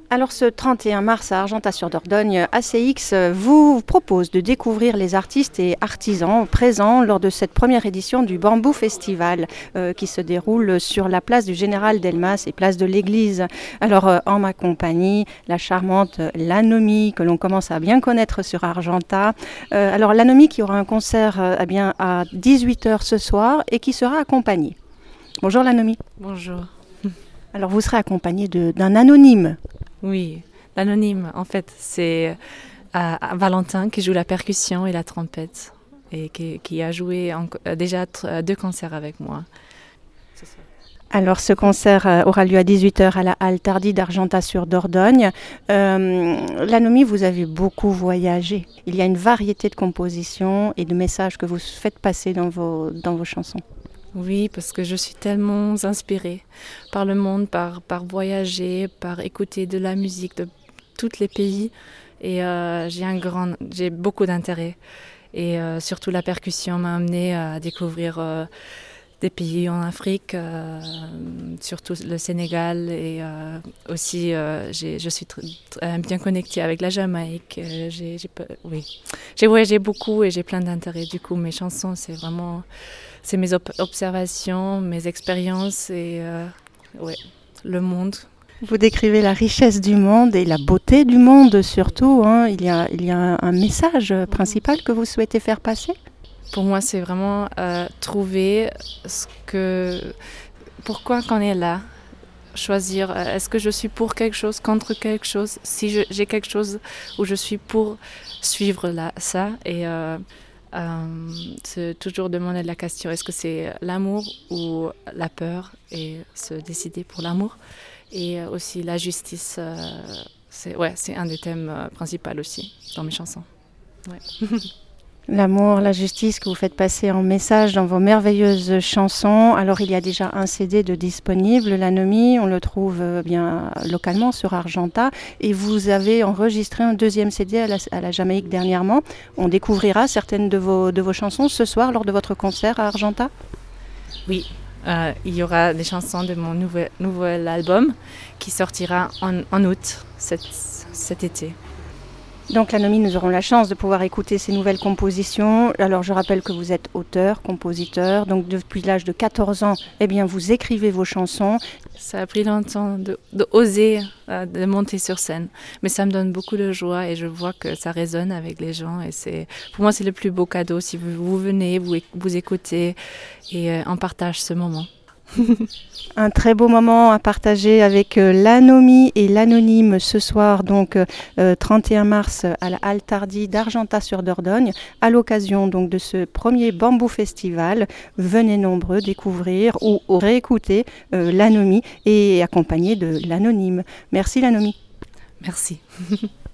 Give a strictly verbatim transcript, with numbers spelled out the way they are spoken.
Alors ce trente et un mars à Argentat-sur-Dordogne, A C X vous propose de découvrir les artistes et artisans présents lors de cette première édition du Bamboo Festival euh, qui se déroule sur la place du Général Delmas et place de l'Église. Alors euh, en ma compagnie, la charmante Lanomi que l'on commence à bien connaître sur Argentat. Euh, alors Lanomi qui aura un concert euh, eh bien, à dix-huit heures ce soir et qui sera accompagnée. Bonjour Lanomi. Bonjour. Alors vous serez accompagnée de, d'un anonyme. Oui, l'anonyme, en fait, c'est euh, Valentin qui joue la percussion et la trompette et qui, qui a joué en, euh, déjà t- deux concerts avec moi. C'est ça. Alors ce concert euh, aura lieu à dix-huit heures à la halle Tardy d'Argentat-sur-Dordogne. Euh, Lanomi, vous avez beaucoup voyagé. Il y a une variété de compositions et de messages que vous faites passer dans vos, dans vos chansons. Oui, parce que je suis tellement inspirée par le monde, par, par voyager, par écouter de la musique de tous les pays. Et euh, j'ai, un grand, j'ai beaucoup d'intérêt. Et euh, surtout la percussion m'a amenée à découvrir euh, des pays en Afrique, euh, surtout le Sénégal. Et euh, aussi, euh, j'ai, je suis tr- tr- bien connectée avec la Jamaïque. Euh, j'ai, j'ai, oui. j'ai voyagé beaucoup et j'ai plein d'intérêt. Du coup, mes chansons, c'est vraiment... C'est mes op- observations, mes expériences et euh, ouais, le monde. Vous décrivez la richesse du monde et la beauté du monde surtout. Hein. Il y a, il y a un message principal que vous souhaitez faire passer ? Pour moi, c'est vraiment euh, trouver ce que... Pourquoi qu'on est là ? Choisir, euh, est-ce que je suis pour quelque chose, contre quelque chose ? Si je, j'ai quelque chose où je suis pour suivre là, ça et... Euh, Euh, c'est toujours demander la question, est-ce que c'est l'amour ou la peur et se décider pour l'amour. Et aussi la justice, euh, c'est, ouais, c'est un des thèmes euh, principaux aussi dans mes chansons. Ouais. L'amour, la justice que vous faites passer en message dans vos merveilleuses chansons. Alors il y a déjà un C D de disponible, Lanomi, on le trouve euh, bien localement sur Argentat. Et vous avez enregistré un deuxième C D à la, à la Jamaïque dernièrement. On découvrira certaines de vos, de vos chansons ce soir lors de votre concert à Argentat ? Oui, euh, il y aura des chansons de mon nouvel, nouvel album qui sortira en, en août cet, cet été. Donc Lanomi, nous aurons la chance de pouvoir écouter ces nouvelles compositions. Alors je rappelle que vous êtes auteur, compositeur, donc depuis l'âge de quatorze ans, eh bien, vous écrivez vos chansons. Ça a pris longtemps de, de oser euh, de monter sur scène, mais ça me donne beaucoup de joie et je vois que ça résonne avec les gens. Et c'est, pour moi, c'est le plus beau cadeau si vous, vous venez, vous, vous écoutez et euh, on partage ce moment. Un très beau moment à partager avec euh, Lanomi et l'anonyme ce soir, donc euh, trente et un mars à la halle Tardy d'Argentat-sur-Dordogne, à l'occasion donc de ce premier Bamboo Festival. Venez nombreux découvrir ou, ou réécouter euh, Lanomi et accompagné de l'anonyme. Merci Lanomi. Merci.